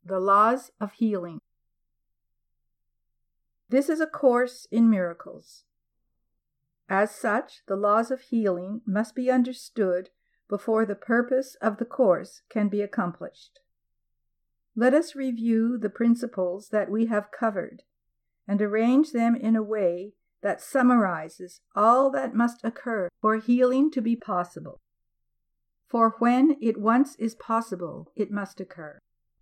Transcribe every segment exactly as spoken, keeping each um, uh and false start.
The Laws of Healing. This is a course in miracles. As such, the laws of healing must be understood before the purpose of the course can be accomplished. Let us review the principles that we have covered and arrange them in a way that summarizes all that must occur for healing to be possible. For when it once is possible, it must occur.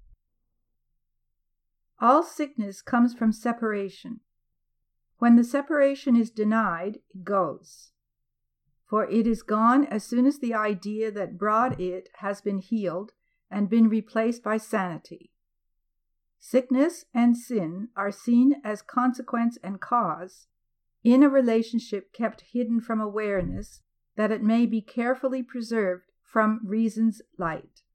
All sickness comes from separation. When the separation is denied, it goes. For it is gone as soon as the idea that brought it has been healed and been replaced by sanity. Sickness and sin are seen as consequence and cause in a relationship kept hidden from awareness, that it may be carefully preserved from reason's light.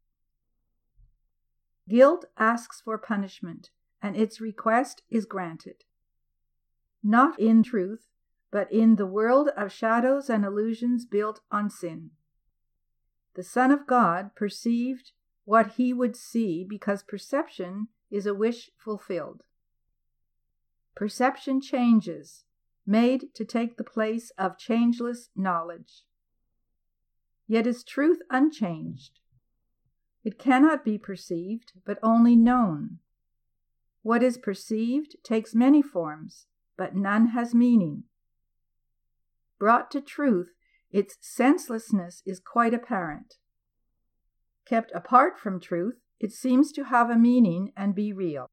Guilt asks for punishment, and its request is granted. Not in truth, but in the world of shadows and illusions built on sin. The Son of God perceived what he would see because perception is a wish fulfilled. Perception changes, made to take the place of changeless knowledge. Yet is truth unchanged? It cannot be perceived, but only known. What is perceived takes many forms, but none has meaning. Brought to truth, its senselessness is quite apparent. Kept apart from truth, it seems to have a meaning and be real.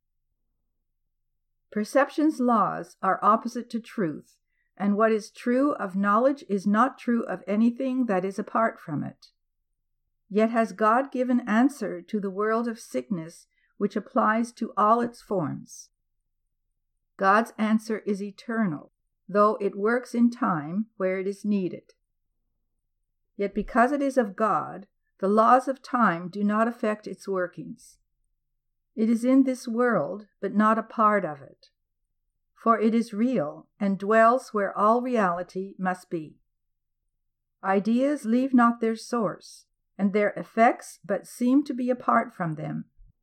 Perception's laws are opposite to truth, and what is true of knowledge is not true of anything that is apart from it. Yet has God given answer to the world of sickness, which applies to all its forms. God's answer is eternal, though it works in time where it is needed. Yet because it is of God, the laws of time do not affect its workings. It is in this world, but not a part of it. For it is real, and dwells where all reality must be. Ideas leave not their source, and their effects but seem to be apart from them.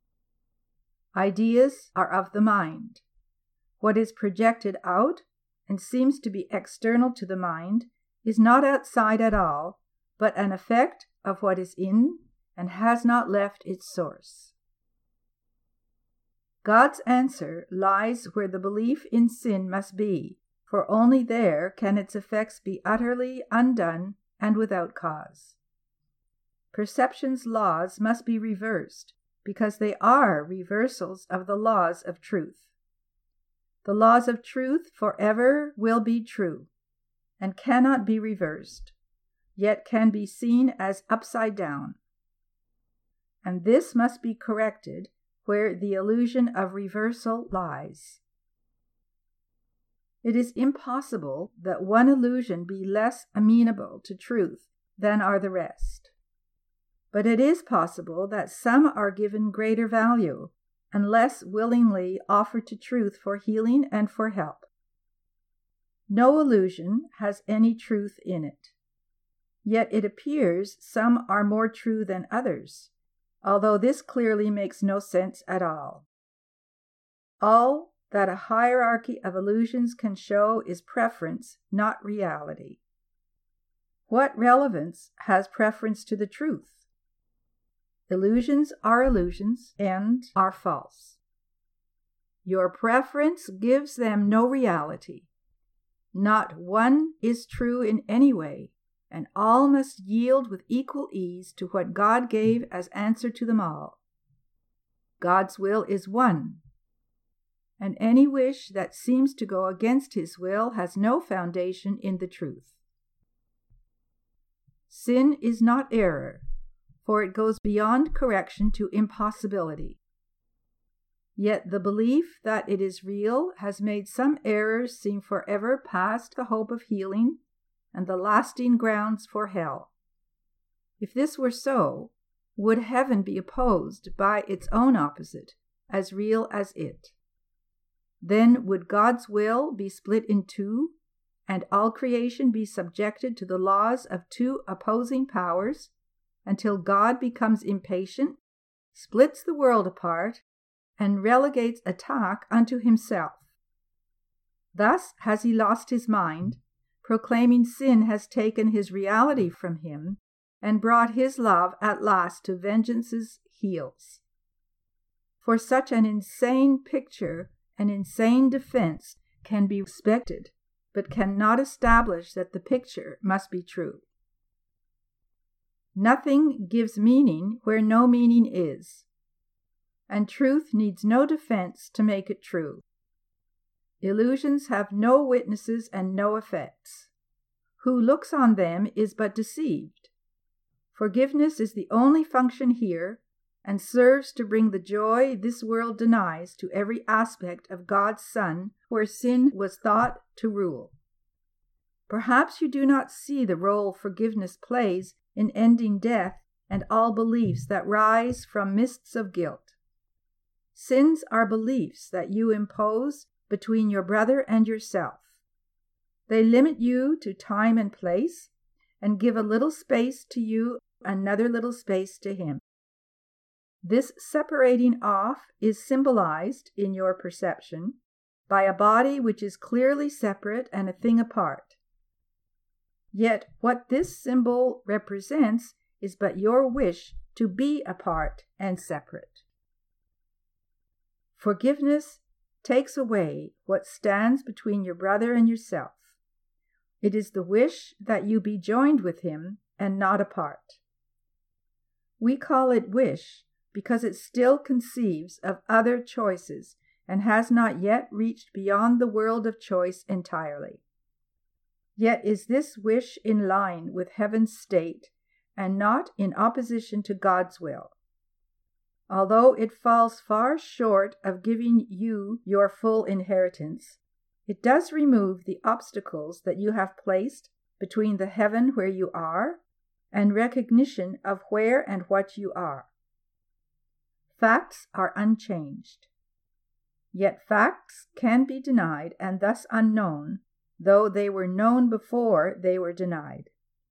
Ideas are of the mind. What is projected out, and seems to be external to the mind, is not outside at all, but an effect of what is in, and has not left its source. God's answer lies where the belief in sin must be, for only there can its effects be utterly undone and without cause. Perception's laws must be reversed, because they are reversals of the laws of truth. The laws of truth forever will be true, and cannot be reversed, yet can be seen as upside down. And this must be corrected where the illusion of reversal lies. It is impossible that one illusion be less amenable to truth than are the rest. But it is possible that some are given greater value, and less willingly offered to truth for healing and for help. No illusion has any truth in it. Yet it appears some are more true than others, although this clearly makes no sense at all. All that a hierarchy of illusions can show is preference, not reality. What relevance has preference to the truth? Illusions are illusions and are false. Your preference gives them no reality. Not one is true in any way, and all must yield with equal ease to what God gave as answer to them all. God's will is one, and any wish that seems to go against his will has no foundation in the truth. Sin is not error, for it goes beyond correction to impossibility. Yet the belief that it is real has made some errors seem forever past the hope of healing and the lasting grounds for hell. If this were so, would heaven be opposed by its own opposite, as real as it? Then would God's will be split in two, and all creation be subjected to the laws of two opposing powers, until God becomes impatient, splits the world apart, and relegates attack unto himself. Thus has he lost his mind, proclaiming sin has taken his reality from him, and brought his love at last to vengeance's heels. For such an insane picture, an insane defense, can be respected, but cannot establish that the picture must be true. Nothing gives meaning where no meaning is, and truth needs no defense to make it true. Illusions have no witnesses and no effects. Who looks on them is but deceived. Forgiveness is the only function here, and serves to bring the joy this world denies to every aspect of God's Son, where sin was thought to rule. Perhaps you do not see the role forgiveness plays in ending death and all beliefs that rise from mists of guilt. Sins are beliefs that you impose between your brother and yourself. They limit you to time and place, and give a little space to you, another little space to him. This separating off is symbolized in your perception by a body which is clearly separate and a thing apart. Yet what this symbol represents is but your wish to be apart and separate. Forgiveness takes away what stands between your brother and yourself. It is the wish that you be joined with him and not apart. We call it wish because it still conceives of other choices and has not yet reached beyond the world of choice entirely. Yet is this wish in line with heaven's state and not in opposition to God's will. Although it falls far short of giving you your full inheritance, it does remove the obstacles that you have placed between the heaven where you are and recognition of where and what you are. Facts are unchanged. Yet facts can be denied and thus unknown, though they were known before they were denied.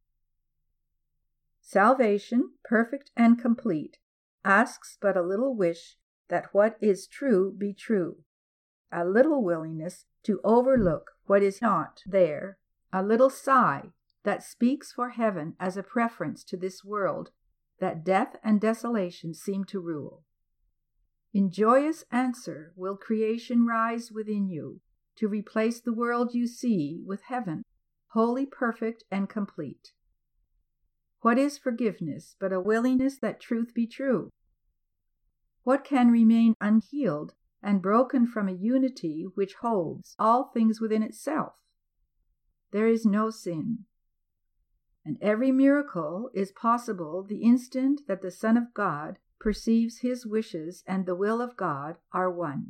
Salvation, perfect and complete, asks but a little wish that what is true be true, a little willingness to overlook what is not there, a little sigh that speaks for heaven as a preference to this world that death and desolation seem to rule. In joyous answer will creation rise within you to replace the world you see with heaven, wholly perfect and complete. What is forgiveness but a willingness that truth be true? What can remain unhealed and broken from a unity which holds all things within itself? There is no sin. And every miracle is possible the instant that the Son of God perceives his wishes and the will of God are one.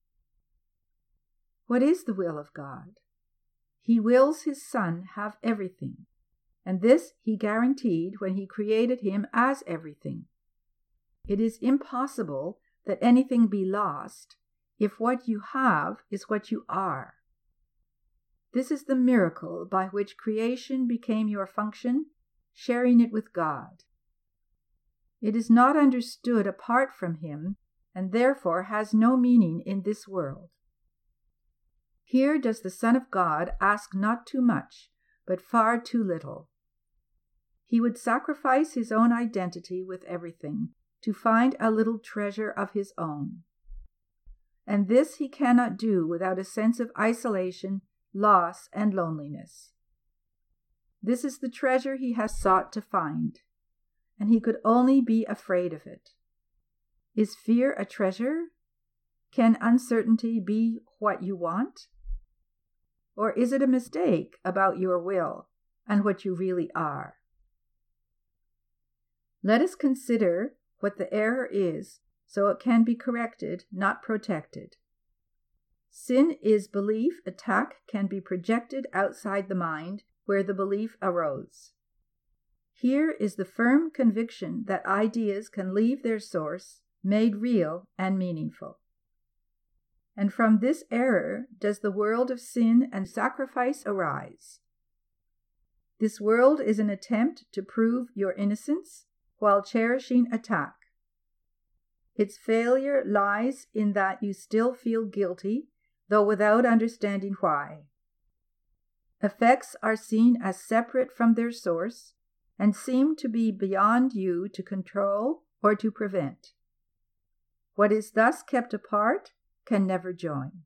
What is the will of God? He wills his Son have everything, and this he guaranteed when he created him as everything. It is impossible that anything be lost if what you have is what you are. This is the miracle by which creation became your function, sharing it with God. It is not understood apart from him, and therefore has no meaning in this world. Here does the Son of God ask not too much, but far too little. He would sacrifice his own identity with everything to find a little treasure of his own. And this he cannot do without a sense of isolation, loss, and loneliness. This is the treasure he has sought to find, and he could only be afraid of it. Is fear a treasure? Can uncertainty be what you want? Or is it a mistake about your will and what you really are? Let us consider what the error is, so it can be corrected, not protected. Sin is belief attack can be projected outside the mind where the belief arose. Here is the firm conviction that ideas can leave their source, made real and meaningful. And from this error does the world of sin and sacrifice arise. This world is an attempt to prove your innocence while cherishing attack. Its failure lies in that you still feel guilty, though without understanding why. Effects are seen as separate from their source and seem to be beyond you to control or to prevent. What is thus kept apart can never join.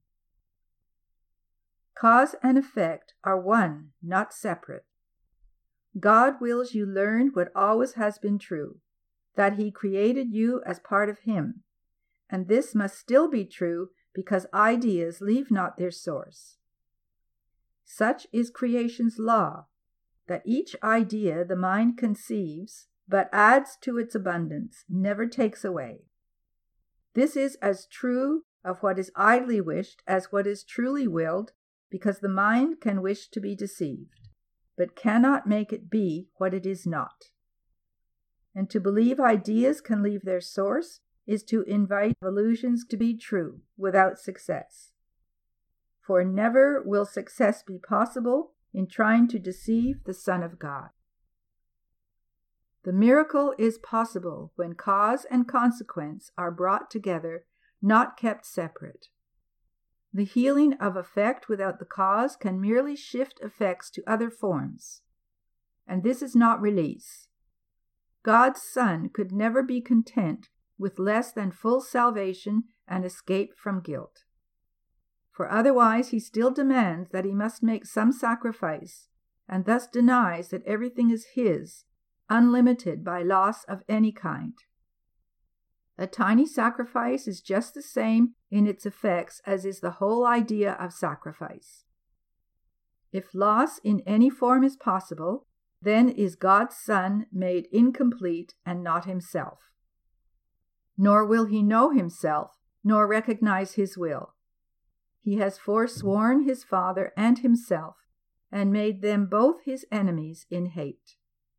Cause and effect are one, not separate. God wills you learn what always has been true, that He created you as part of Him, and this must still be true because ideas leave not their source. Such is creation's law, that each idea the mind conceives but adds to its abundance, never takes away. This is as true of what is idly wished as what is truly willed, because the mind can wish to be deceived, but cannot make it be what it is not. And to believe ideas can leave their source is to invite illusions to be true without success. For never will success be possible in trying to deceive the Son of God. The miracle is possible when cause and consequence are brought together, not kept separate. The healing of effect without the cause can merely shift effects to other forms, and this is not release. God's Son could never be content with less than full salvation and escape from guilt. For otherwise he still demands that he must make some sacrifice, and thus denies that everything is his, unlimited by loss of any kind. A tiny sacrifice is just the same in its effects as is the whole idea of sacrifice. If loss in any form is possible, then is God's Son made incomplete and not himself. Nor will he know himself, nor recognize his will. He has forsworn his Father and himself, and made them both his enemies in hate.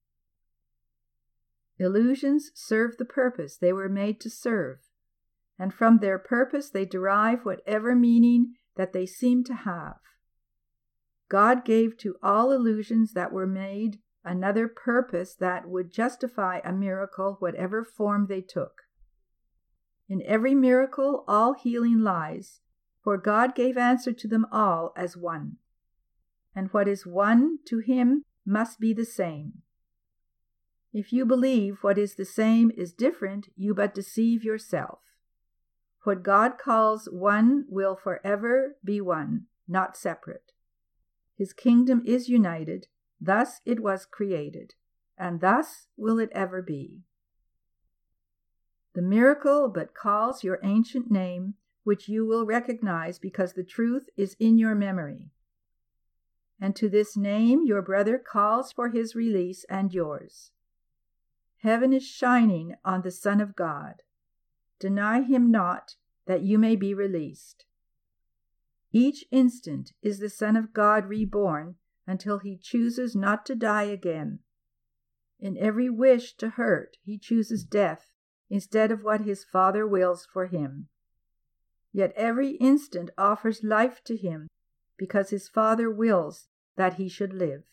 Illusions serve the purpose they were made to serve, and from their purpose they derive whatever meaning that they seem to have. God gave to all illusions that were made another purpose that would justify a miracle whatever form they took. In every miracle all healing lies, for God gave answer to them all as one. And what is one to him must be the same. If you believe what is the same is different, you but deceive yourself. What God calls one will forever be one, not separate. His kingdom is united, thus it was created, and thus will it ever be. The miracle but calls your ancient name, which you will recognize because the truth is in your memory. And to this name your brother calls for his release and yours. Heaven is shining on the Son of God. Deny him not, that you may be released. Each instant is the Son of God reborn until he chooses not to die again. In every wish to hurt, he chooses death instead of what his Father wills for him. Yet every instant offers life to him because his Father wills that he should live.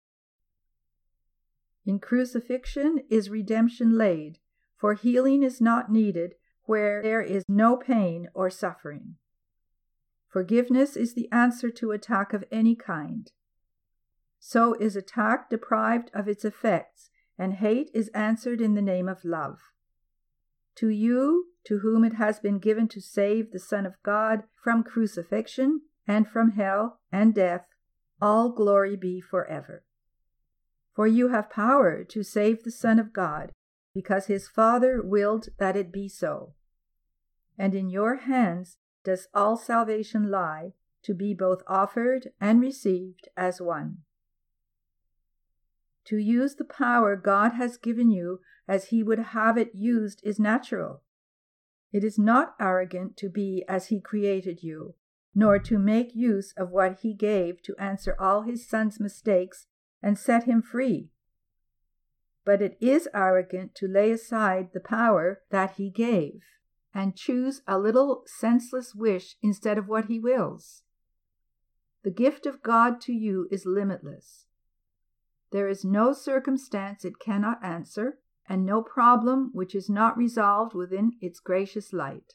In crucifixion is redemption laid, for healing is not needed where there is no pain or suffering. Forgiveness is the answer to attack of any kind. So is attack deprived of its effects, and hate is answered in the name of love. To you, to whom it has been given to save the Son of God from crucifixion and from hell and death, all glory be forever. For you have power to save the Son of God, because his Father willed that it be so. And in your hands does all salvation lie, to be both offered and received as one. To use the power God has given you as he would have it used is natural. It is not arrogant to be as he created you, nor to make use of what he gave to answer all his Son's mistakes and set him free. But it is arrogant to lay aside the power that he gave and choose a little senseless wish instead of what he wills. The gift of God to you is limitless. There is no circumstance it cannot answer, and no problem which is not resolved within its gracious light.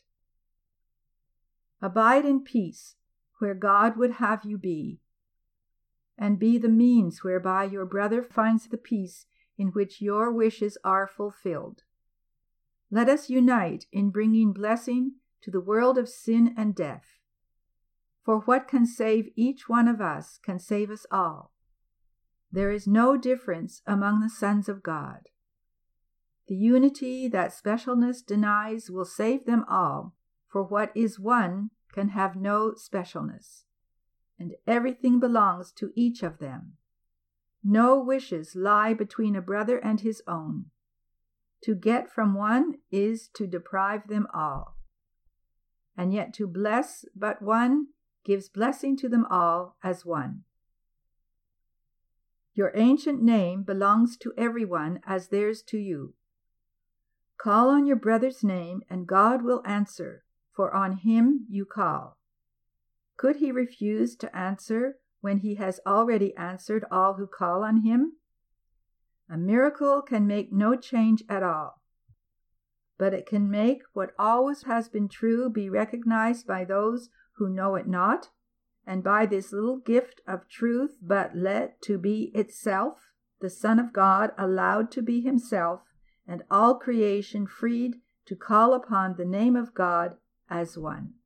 Abide in peace where God would have you be, and be the means whereby your brother finds the peace in which your wishes are fulfilled. Let us unite in bringing blessing to the world of sin and death. For what can save each one of us can save us all. There is no difference among the sons of God. The unity that specialness denies will save them all, for what is one can have no specialness, and everything belongs to each of them. No wishes lie between a brother and his own. To get from one is to deprive them all. And yet to bless but one gives blessing to them all as one. Your ancient name belongs to everyone as theirs to you. Call on your brother's name, and God will answer, for on him you call. Could he refuse to answer when he has already answered all who call on him? A miracle can make no change at all, but it can make what always has been true be recognized by those who know it not, and by this little gift of truth but let to be itself, the Son of God allowed to be himself, and all creation freed to call upon the name of God as one.